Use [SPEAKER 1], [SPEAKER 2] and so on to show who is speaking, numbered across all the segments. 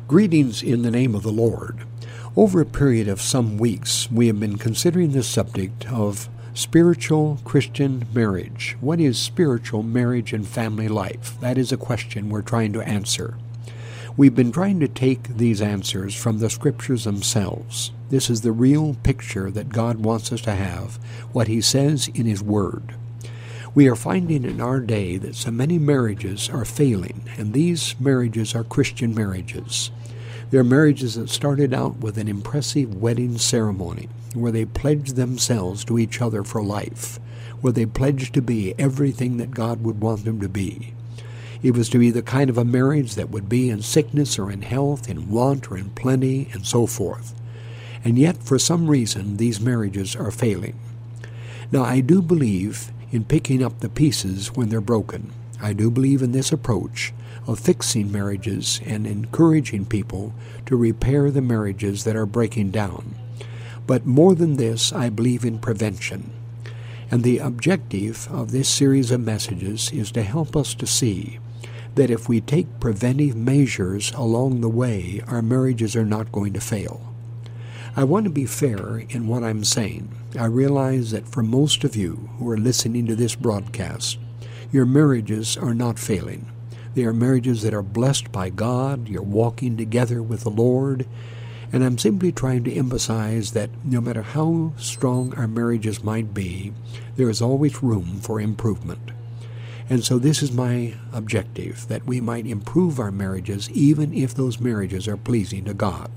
[SPEAKER 1] Greetings in the name of the Lord. Over a period of some weeks, we have been considering the subject of spiritual Christian marriage. What is spiritual marriage and family life? That is a question we're trying to answer. We've been trying to take these answers from the Scriptures themselves. This is the real picture that God wants us to have, what He says in His Word. We are finding in our day that so many marriages are failing, and these marriages are Christian marriages. They're marriages that started out with an impressive wedding ceremony, where they pledged themselves to each other for life, where they pledged to be everything that God would want them to be. It was to be the kind of a marriage that would be in sickness or in health, in want or in plenty, and so forth. And yet, for some reason, these marriages are failing. Now, I do believe in picking up the pieces when they're broken. I do believe in this approach of fixing marriages and encouraging people to repair the marriages that are breaking down. But more than this, I believe in prevention. And the objective of this series of messages is to help us to see that if we take preventive measures along the way, our marriages are not going to fail. I want to be fair in what I'm saying. I realize that for most of you who are listening to this broadcast, your marriages are not failing. They are marriages that are blessed by God. You're walking together with the Lord. And I'm simply trying to emphasize that no matter how strong our marriages might be, there is always room for improvement. And so this is my objective, that we might improve our marriages even if those marriages are pleasing to God.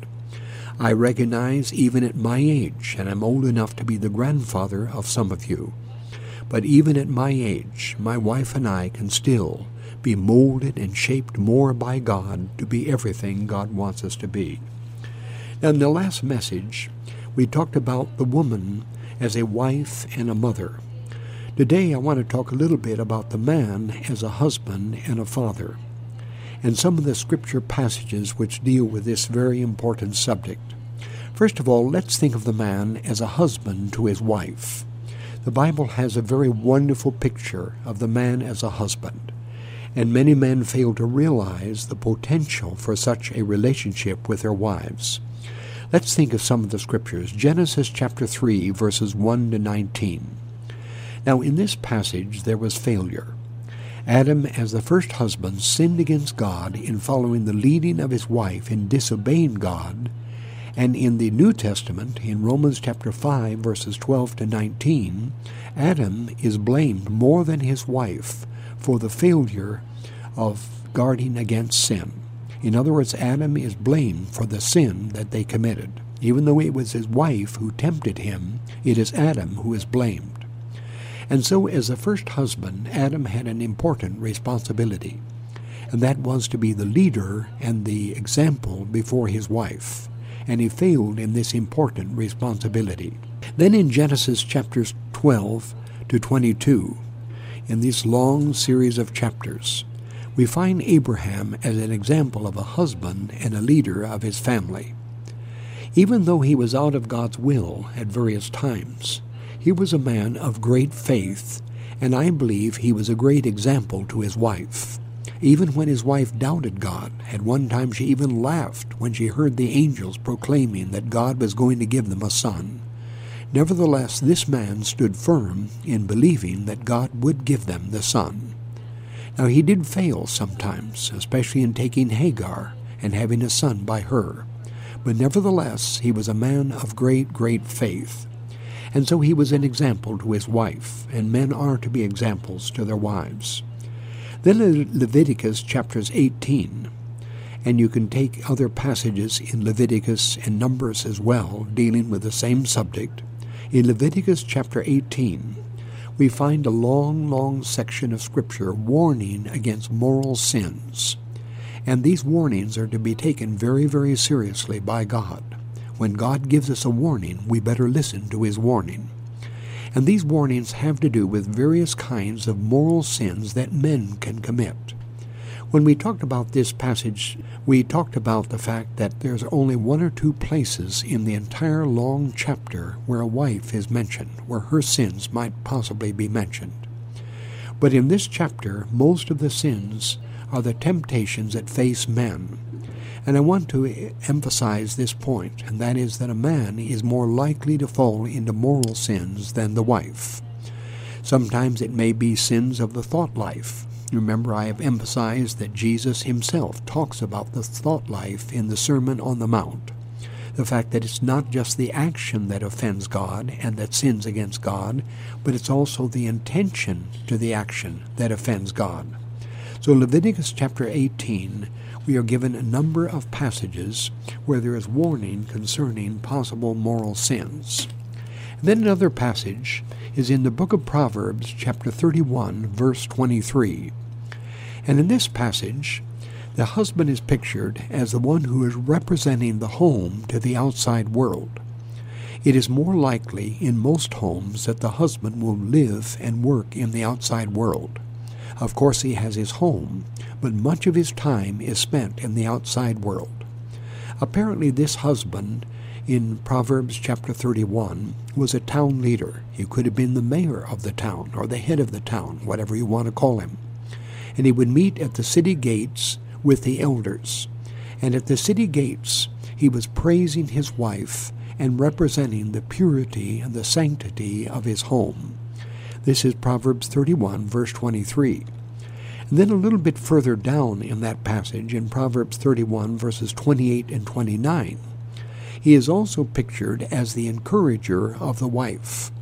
[SPEAKER 1] I recognize even at my age, and I'm old enough to be the grandfather of some of you, but even at my age, my wife and I can still be molded and shaped more by God to be everything God wants us to be. Now, in the last message, we talked about the woman as a wife and a mother. Today, I want to talk a little bit about the man as a husband and a father, and some of the scripture passages which deal with this very important subject. First of all, let's think of the man as a husband to his wife. The Bible has a very wonderful picture of the man as a husband, and many men fail to realize the potential for such a relationship with their wives. Let's think of some of the scriptures. Genesis chapter 3, verses 1 to 19. Now, in this passage, there was failure. Adam, as the first husband, sinned against God in following the leading of his wife in disobeying God. And in the New Testament, in Romans chapter 5, verses 12 to 19, Adam is blamed more than his wife for the failure of guarding against sin. In other words, Adam is blamed for the sin that they committed. Even though it was his wife who tempted him, it is Adam who is blamed. And so, as the first husband, Adam had an important responsibility, and that was to be the leader and the example before his wife. And he failed in this important responsibility. Then in Genesis chapters 12 to 22, in this long series of chapters, we find Abraham as an example of a husband and a leader of his family. Even though he was out of God's will at various times, he was a man of great faith, and I believe he was a great example to his wife. Even when his wife doubted God, at one time she even laughed when she heard the angels proclaiming that God was going to give them a son. Nevertheless, this man stood firm in believing that God would give them the son. Now, he did fail sometimes, especially in taking Hagar and having a son by her. But nevertheless, he was a man of great, great faith. And so he was an example to his wife, and men are to be examples to their wives. Then in Leviticus chapters 18, and you can take other passages in Leviticus and Numbers as well, dealing with the same subject. In Leviticus chapter 18, we find a long, long section of Scripture warning against moral sins. And these warnings are to be taken very, very seriously by God. When God gives us a warning, we better listen to His warning. And these warnings have to do with various kinds of moral sins that men can commit. When we talked about this passage, we talked about the fact that there's only one or two places in the entire long chapter where a wife is mentioned, where her sins might possibly be mentioned. But in this chapter, most of the sins are the temptations that face men. And I want to emphasize this point, and that is that a man is more likely to fall into moral sins than the wife. Sometimes it may be sins of the thought life. Remember, I have emphasized that Jesus himself talks about the thought life in the Sermon on the Mount. The fact that it's not just the action that offends God and that sins against God, but it's also the intention to the action that offends God. So Leviticus chapter 18, we are given a number of passages where there is warning concerning possible moral sins. And then another passage is in the book of Proverbs chapter 31, verse 23. And in this passage, the husband is pictured as the one who is representing the home to the outside world. It is more likely in most homes that the husband will live and work in the outside world. Of course, he has his home, but much of his time is spent in the outside world. Apparently, this husband in Proverbs chapter 31 was a town leader. He could have been the mayor of the town or the head of the town, whatever you want to call him. And he would meet at the city gates with the elders. And at the city gates, he was praising his wife and representing the purity and the sanctity of his home. This is Proverbs 31, verse 23. And then a little bit further down in that passage, in Proverbs 31, verses 28 and 29, he is also pictured as the encourager of the wife.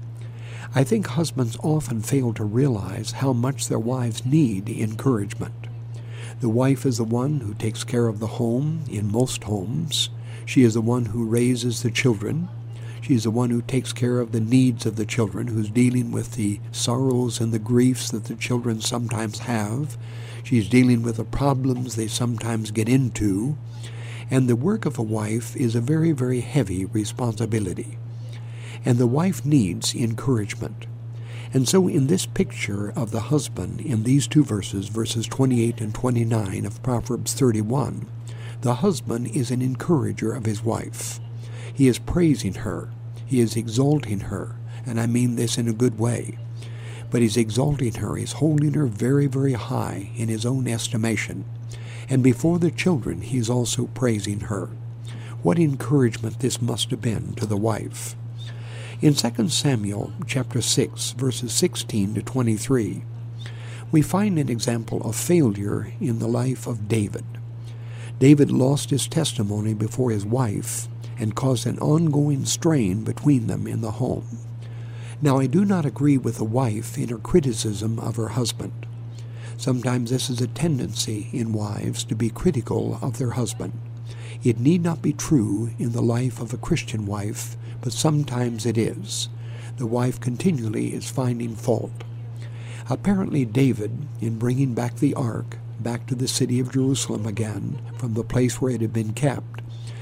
[SPEAKER 1] I think husbands often fail to realize how much their wives need encouragement. The wife is the one who takes care of the home in most homes. She is the one who raises the children. She is the one who takes care of the needs of the children, who's dealing with the sorrows and the griefs that the children sometimes have. She's dealing with the problems they sometimes get into. And the work of a wife is a very, very heavy responsibility. And the wife needs encouragement. And so in this picture of the husband, in these two verses, verses 28 and 29 of Proverbs 31, the husband is an encourager of his wife. He is praising her. He is exalting her. And I mean this in a good way. But he's exalting her. He's holding her very, very high in his own estimation. And before the children, he's also praising her. What encouragement this must have been to the wife. In 2 Samuel chapter 6, verses 16 to 23, we find an example of failure in the life of David. David lost his testimony before his wife and caused an ongoing strain between them in the home. Now, I do not agree with the wife in her criticism of her husband. Sometimes this is a tendency in wives to be critical of their husband. It need not be true in the life of a Christian wife, but sometimes it is. The wife continually is finding fault. Apparently David, in bringing back the ark back to the city of Jerusalem again from the place where it had been kept,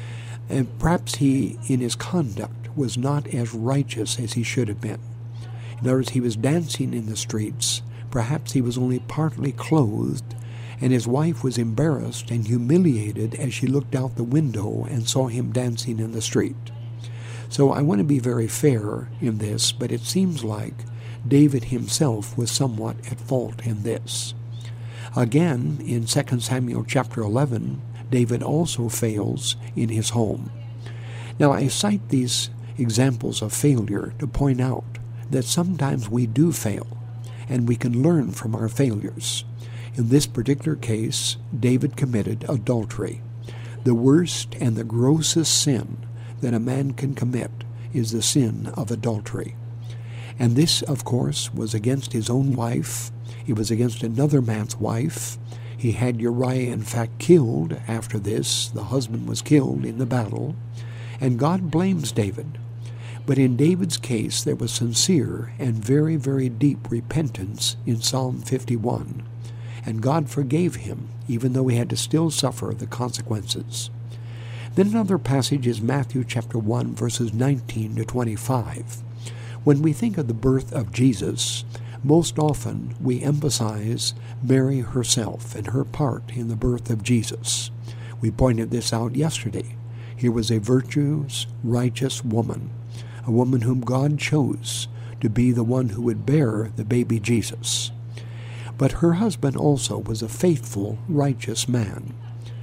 [SPEAKER 1] and perhaps he, in his conduct, was not as righteous as he should have been. In other words, he was dancing in the streets. Perhaps he was only partly clothed, and his wife was embarrassed and humiliated as she looked out the window and saw him dancing in the street. So I want to be very fair in this, but it seems like David himself was somewhat at fault in this. Again, in 2 Samuel chapter 11, David also fails in his home. Now, I cite these examples of failure to point out that sometimes we do fail, and we can learn from our failures. In this particular case, David committed adultery. The worst and the grossest sin that a man can commit is the sin of adultery. And this, of course, was against his own wife. It was against another man's wife. He had Uriah, in fact, killed after this. The husband was killed in the battle. And God blames David. But in David's case, there was sincere and very, very deep repentance in Psalm 51. And God forgave him, even though he had to still suffer the consequences. Then another passage is Matthew chapter 1, verses 19 to 25. When we think of the birth of Jesus, most often we emphasize Mary herself and her part in the birth of Jesus. We pointed this out yesterday. Here was a virtuous, righteous woman, a woman whom God chose to be the one who would bear the baby Jesus. But her husband also was a faithful, righteous man.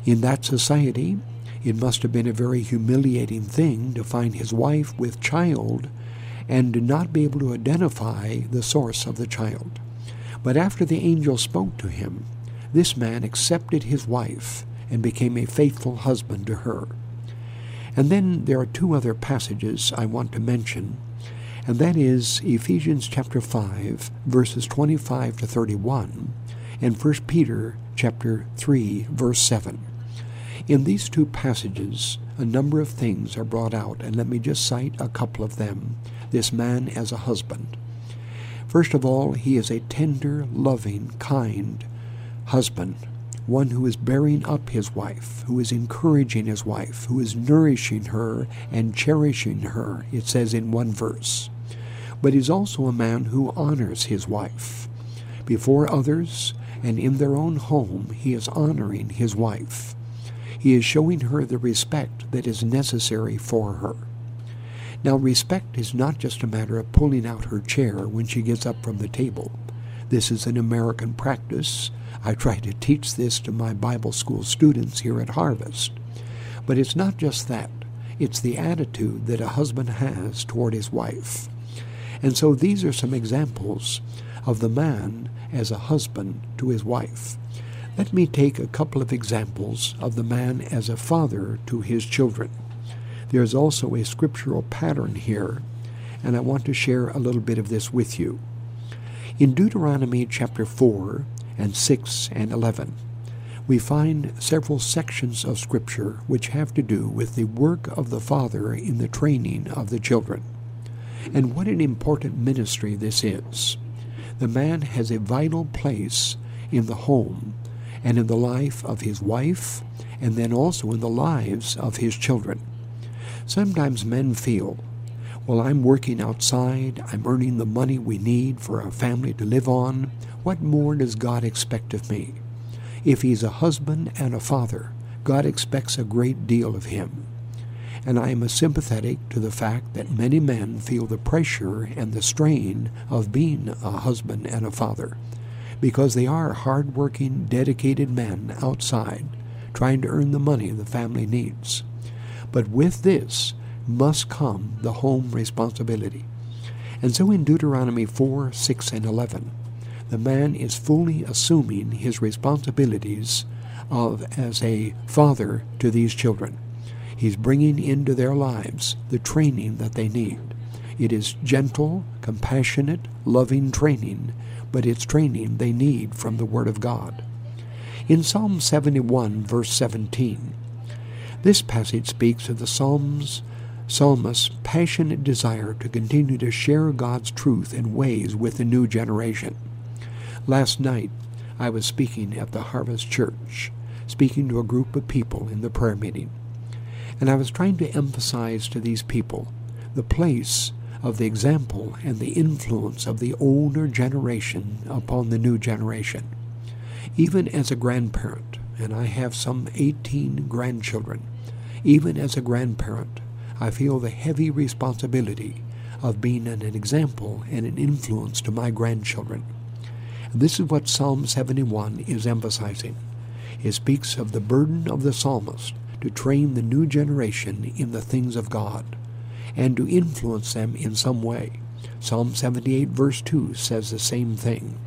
[SPEAKER 1] In that society, it must have been a very humiliating thing to find his wife with child and to not be able to identify the source of the child. But after the angel spoke to him, this man accepted his wife and became a faithful husband to her. And then there are two other passages I want to mention, and that is Ephesians chapter 5, verses 25 to 31, and 1 Peter chapter 3, verse 7. In these two passages, a number of things are brought out, and let me just cite a couple of them. This man as a husband. First of all, he is a tender, loving, kind husband, one who is bearing up his wife, who is encouraging his wife, who is nourishing her and cherishing her, it says in one verse. But he's also a man who honors his wife. Before others and in their own home, he is honoring his wife. He is showing her the respect that is necessary for her. Now, respect is not just a matter of pulling out her chair when she gets up from the table. This is an American practice. I try to teach this to my Bible school students here at Harvest. But it's not just that. It's the attitude that a husband has toward his wife. And so these are some examples of the man as a husband to his wife. Let me take a couple of examples of the man as a father to his children. There's also a scriptural pattern here, and I want to share a little bit of this with you. In Deuteronomy chapter 4 and 6 and 11, we find several sections of Scripture which have to do with the work of the father in the training of the children. And what an important ministry this is. The man has a vital place in the home and in the life of his wife, and then also in the lives of his children. Sometimes men feel, well, I'm working outside, I'm earning the money we need for our family to live on. What more does God expect of me? If he's a husband and a father, God expects a great deal of him. And I am sympathetic to the fact that many men feel the pressure and the strain of being a husband and a father, because they are hard-working, dedicated men outside, trying to earn the money the family needs. But with this must come the home responsibility. And so in Deuteronomy 4, 6, and 11, the man is fully assuming his responsibilities as a father to these children. He's bringing into their lives the training that they need. It is gentle, compassionate, loving training, but it's training they need from the Word of God. In Psalm 71, verse 17, this passage speaks of the psalmist's passionate desire to continue to share God's truth and ways with the new generation. Last night, I was speaking at the Harvest Church, speaking to a group of people in the prayer meeting. And I was trying to emphasize to these people the place of the example and the influence of the older generation upon the new generation. Even as a grandparent, and I have some 18 grandchildren, even as a grandparent, I feel the heavy responsibility of being an example and an influence to my grandchildren. And this is what Psalm 71 is emphasizing. It speaks of the burden of the psalmist to train the new generation in the things of God and to influence them in some way. Psalm 78 verse 2 says the same thing.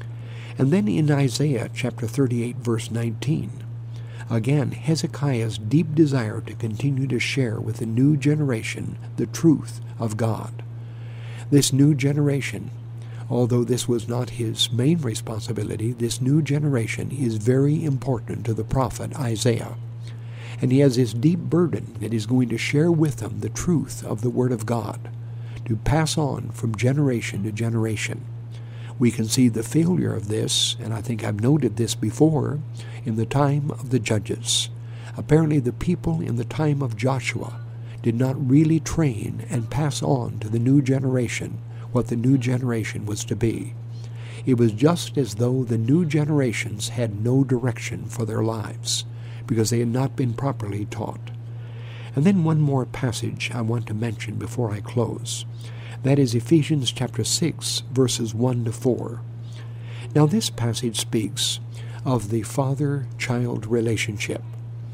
[SPEAKER 1] And then in Isaiah chapter 38 verse 19, again, Hezekiah's deep desire to continue to share with the new generation the truth of God. This new generation, although this was not his main responsibility, this new generation is very important to the prophet Isaiah. And he has this deep burden that he's going to share with them the truth of the Word of God, to pass on from generation to generation. We can see the failure of this, and I think I've noted this before, in the time of the judges. Apparently the people in the time of Joshua did not really train and pass on to the new generation what the new generation was to be. It was just as though the new generations had no direction for their lives, because they had not been properly taught. And then one more passage I want to mention before I close. That is Ephesians chapter 6, verses 1 to 4. Now this passage speaks of the father-child relationship.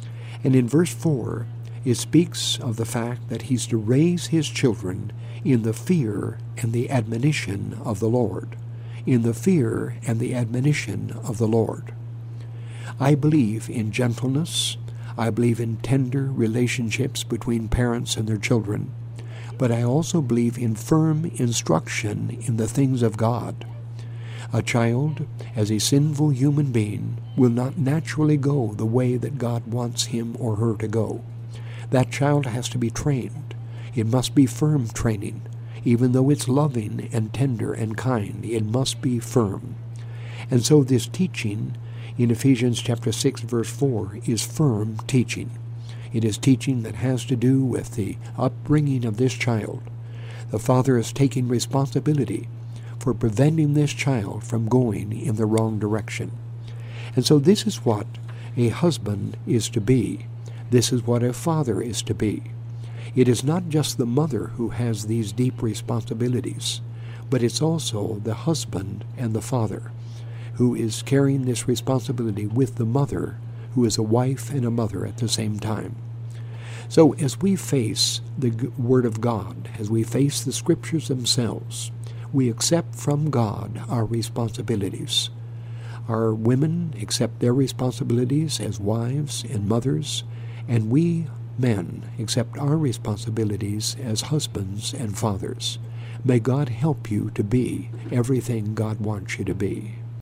[SPEAKER 1] And in verse 4, it speaks of the fact that he's to raise his children in the fear and the admonition of the Lord. In the fear and the admonition of the Lord. I believe in gentleness. I believe in tender relationships between parents and their children. But I also believe in firm instruction in the things of God. A child, as a sinful human being, will not naturally go the way that God wants him or her to go. That child has to be trained. It must be firm training. Even though it's loving and tender and kind, it must be firm. And so this teaching in Ephesians chapter 6, verse 4 is firm teaching. It is teaching that has to do with the upbringing of this child. The father is taking responsibility for preventing this child from going in the wrong direction. And so this is what a husband is to be. This is what a father is to be. It is not just the mother who has these deep responsibilities, but it's also the husband and the father who is carrying this responsibility with the mother, who is a wife and a mother at the same time. So as we face the Word of God, as we face the Scriptures themselves, we accept from God our responsibilities. Our women accept their responsibilities as wives and mothers, and we men accept our responsibilities as husbands and fathers. May God help you to be everything God wants you to be.